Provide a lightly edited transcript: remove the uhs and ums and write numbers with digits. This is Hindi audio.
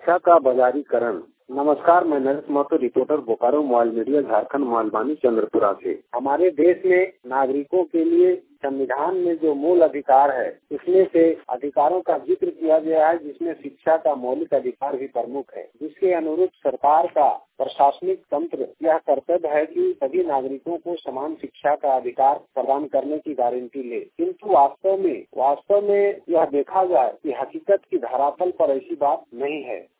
शिक्षा का बाजारीकरण। नमस्कार, मैं Naresh Mahato, reporter Bokaro mobile media Jharkhand mobile Chandrapura से। हमारे देश में नागरिकों के लिए संविधान में जो मूल अधिकार है, इसमें से अधिकारों का जिक्र किया गया है, जिसमें शिक्षा का मौलिक अधिकार भी प्रमुख है, जिसके अनुरूप सरकार का प्रशासनिक तंत्र यह कर्तव्य है कि सभी नागरिकों को समान शिक्षा का अधिकार प्रदान करने की गारंटी ले। किंतु वास्तव में यह देखा जाए कि हकीकत की धरातल पर ऐसी बात नहीं है।